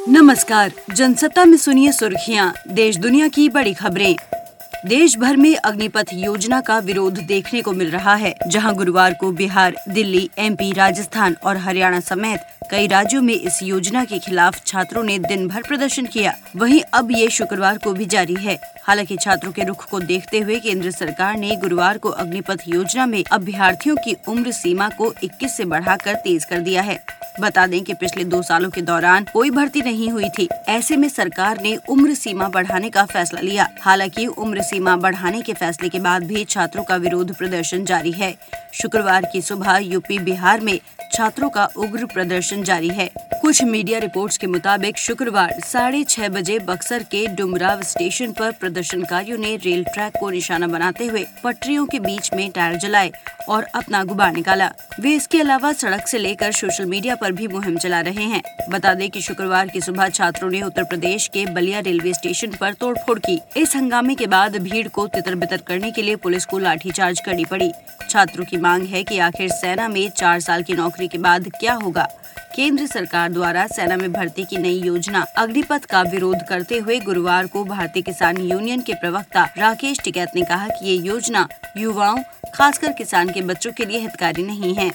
नमस्कार, जनसत्ता में सुनिए सुर्खियां, देश दुनिया की बड़ी खबरें। देश भर में अग्निपथ योजना का विरोध देखने को मिल रहा है, जहां गुरुवार को बिहार, दिल्ली, एमपी, राजस्थान और हरियाणा समेत कई राज्यों में इस योजना के खिलाफ छात्रों ने दिन भर प्रदर्शन किया। वहीं अब ये शुक्रवार को भी जारी है। हालांकि छात्रों के रुख को देखते हुए केंद्र सरकार ने गुरुवार को अग्निपथ योजना में अभ्यर्थियों की उम्र सीमा को 21 से बढ़ाकर 23 कर दिया है। बता दें कि पिछले 2 सालों के दौरान कोई भर्ती नहीं हुई थी। ऐसे में सरकार ने उम्र सीमा बढ़ाने का फैसला लिया। हालांकि उम्र सीमा बढ़ाने के फैसले के बाद भी छात्रों का विरोध प्रदर्शन जारी है। शुक्रवार की सुबह यूपी, बिहार में छात्रों का उग्र प्रदर्शन जारी है। कुछ मीडिया रिपोर्ट्स के मुताबिक शुक्रवार 6:30 बजे बक्सर के डुमराव स्टेशन पर प्रदर्शनकारियों ने रेल ट्रैक को निशाना बनाते हुए पटरियों के बीच में टायर जलाए और अपना गुब्बार निकाला। वे इसके अलावा सड़क से लेकर सोशल मीडिया पर भी मुहिम चला रहे हैं। बता दें कि शुक्रवार की सुबह छात्रों ने उत्तर प्रदेश के बलिया रेलवे स्टेशन पर तोड़फोड़ की। इस हंगामे के बाद भीड़ को तितर-बितर करने के लिए पुलिस को लाठीचार्ज करनी पड़ी। छात्रों की मांग है कि आखिर सेना में 4 साल की नौकरी के बाद क्या होगा। केंद्र सरकार द्वारा सेना में भर्ती की नई योजना अग्निपथ का विरोध करते हुए गुरुवार को भारतीय किसान यूनियन के प्रवक्ता राकेश टिकैत ने कहा कि ये योजना युवाओं, खासकर किसान के बच्चों के लिए हितकारी नहीं है।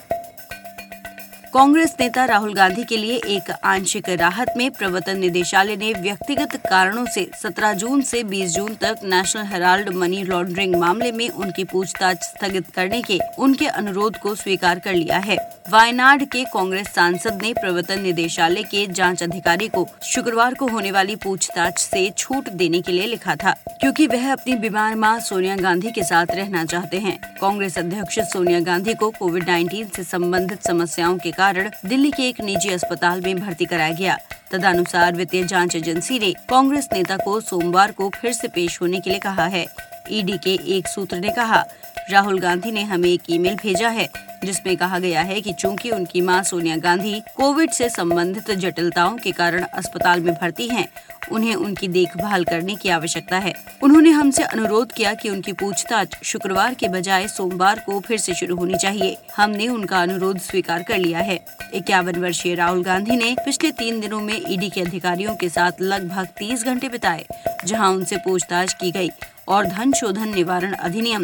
कांग्रेस नेता राहुल गांधी के लिए एक आंशिक राहत में प्रवर्तन निदेशालय ने व्यक्तिगत कारणों से 17 जून से 20 जून तक नेशनल हेराल्ड मनी लॉन्ड्रिंग मामले में उनकी पूछताछ स्थगित करने के उनके अनुरोध को स्वीकार कर लिया है। वायनाड के कांग्रेस सांसद ने प्रवर्तन निदेशालय के जांच अधिकारी को शुक्रवार को होने वाली पूछताछ से छूट देने के लिए लिखा था, क्योंकि वह अपनी बीमार मां सोनिया गांधी के साथ रहना चाहते हैं। कांग्रेस अध्यक्ष सोनिया गांधी को कोविड-19 से संबंधित समस्याओं के कारण दिल्ली के एक निजी अस्पताल में भर्ती कराया गया। तदनुसार वित्तीय जांच एजेंसी ने कांग्रेस नेता को सोमवार को फिर से पेश होने के लिए कहा है। ईडी के एक सूत्र ने कहा, राहुल गांधी ने हमें एक ईमेल भेजा है जिसमें कहा गया है कि चूंकि उनकी मां सोनिया गांधी कोविड से संबंधित जटिलताओं के कारण अस्पताल में भर्ती हैं, उन्हें उनकी देखभाल करने की आवश्यकता है। उन्होंने हमसे अनुरोध किया कि उनकी पूछताछ शुक्रवार के बजाय सोमवार को फिर से शुरू होनी चाहिए। हमने उनका अनुरोध स्वीकार कर लिया है। 51 वर्षीय राहुल गांधी ने पिछले 3 दिनों में ईडी के अधिकारियों के साथ लगभग 30 घंटे बिताए, जहां उनसे पूछताछ की गई और धन शोधन निवारण अधिनियम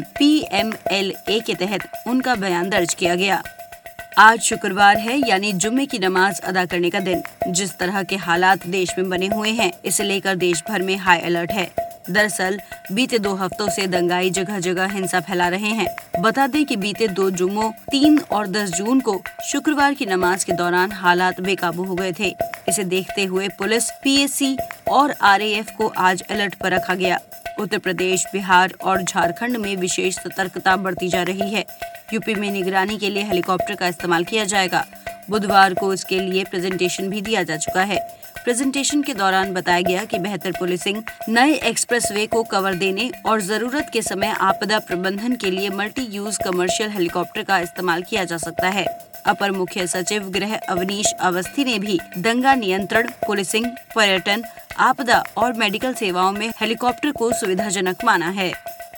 PMLA के तहत उनका बयान दर्ज किया गया। आज शुक्रवार है, यानी जुम्मे की नमाज अदा करने का दिन। जिस तरह के हालात देश में बने हुए हैं, इसे लेकर देश भर में हाई अलर्ट है। दरअसल बीते 2 हफ्तों से दंगाई जगह जगह हिंसा फैला रहे हैं। बता दें कि बीते 2 जुम्मों 3 और 10 जून को शुक्रवार की नमाज के दौरान हालात बेकाबू हो गए थे। इसे देखते हुए पुलिस, PSC और RAF को आज अलर्ट पर रखा गया। उत्तर प्रदेश, बिहार और झारखंड में विशेष सतर्कता बरती जा रही है। यूपी में निगरानी के लिए हेलीकॉप्टर का इस्तेमाल किया जाएगा। बुधवार को इसके लिए प्रेजेंटेशन भी दिया जा चुका है। प्रेजेंटेशन के दौरान बताया गया कि बेहतर पुलिसिंग, नए एक्सप्रेसवे को कवर देने और जरूरत के समय आपदा प्रबंधन के लिए मल्टी यूज कमर्शियल हेलीकॉप्टर का इस्तेमाल किया जा सकता है। अपर मुख्य सचिव गृह अवनीश अवस्थी ने भी दंगा नियंत्रण, पुलिसिंग, पर्यटन, आपदा और मेडिकल सेवाओं में हेलीकॉप्टर को सुविधाजनक माना है।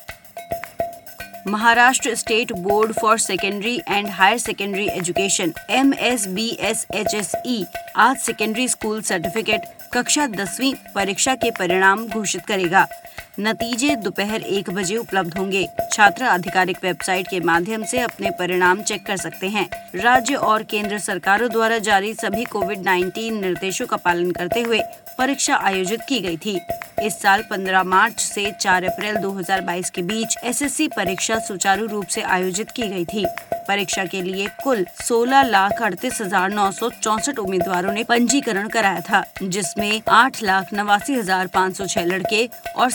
Maharashtra state board for secondary and higher secondary education MSBSHSE आज सेकेंडरी स्कूल सर्टिफिकेट कक्षा 10वीं परीक्षा के परिणाम घोषित करेगा। नतीजे दोपहर 1 बजे उपलब्ध होंगे। छात्र आधिकारिक वेबसाइट के माध्यम से अपने परिणाम चेक कर सकते हैं। राज्य और केंद्र सरकारों द्वारा जारी सभी कोविड-19 निर्देशों का पालन करते हुए परीक्षा आयोजित की गई थी। इस साल 15 मार्च से 4 अप्रैल 2022 के बीच SSC परीक्षा सुचारू रूप से आयोजित की गई थी। परीक्षा के लिए कुल 16,38,964 उम्मीदवारों ने पंजीकरण कराया था, जिसमें 8,89,506 लड़के और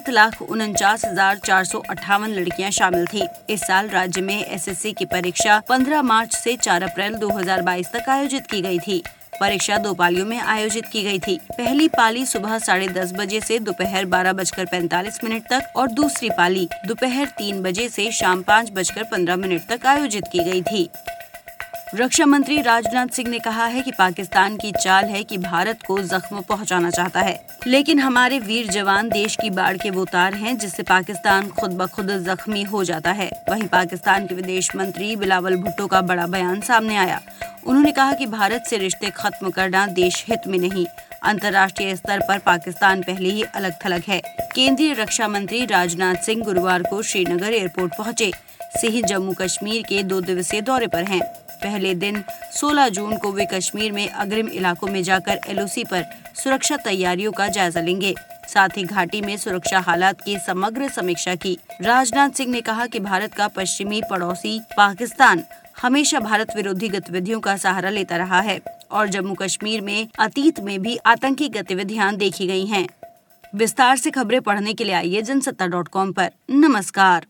7,49,458 लड़कियां शामिल थी। इस साल राज्य में SSC की परीक्षा 15 मार्च से 4 अप्रैल 2022 तक आयोजित की गई थी। परीक्षा 2 पालियों में आयोजित की गई थी। पहली पाली सुबह 10:30 बजे से दोपहर 12:45 तक और दूसरी पाली दोपहर 3 बजे से शाम 5:15 तक आयोजित की गई थी। रक्षा मंत्री राजनाथ सिंह ने कहा है कि पाकिस्तान की चाल है कि भारत को जख्म पहुंचाना चाहता है, लेकिन हमारे वीर जवान देश की बाढ़ के वो तार हैं जिससे पाकिस्तान खुद ब खुद जख्मी हो जाता है। वहीं पाकिस्तान के विदेश मंत्री बिलावल भुट्टो का बड़ा बयान सामने आया। उन्होंने कहा कि भारत से रिश्ते खत्म करना देश हित में नहीं अंतर्राष्ट्रीय स्तर पर पाकिस्तान पहले ही अलग थलग है। केंद्रीय रक्षा मंत्री राजनाथ सिंह गुरुवार को श्रीनगर एयरपोर्ट पहुंचे। सिंह जम्मू कश्मीर के 2 दिवसीय दौरे पर हैं। पहले दिन 16 जून को वे कश्मीर में अग्रिम इलाकों में जाकर LOC पर सुरक्षा तैयारियों का जायजा लेंगे। साथ ही घाटी में सुरक्षा हालात की समग्र समीक्षा की। राजनाथ सिंह ने कहा कि भारत का पश्चिमी पड़ोसी पाकिस्तान हमेशा भारत विरोधी गतिविधियों का सहारा लेता रहा है और जम्मू कश्मीर में अतीत में भी आतंकी गतिविधियां देखी गई हैं। विस्तार से खबरें पढ़ने के लिए आइए जनसत्ता.com पर। नमस्कार।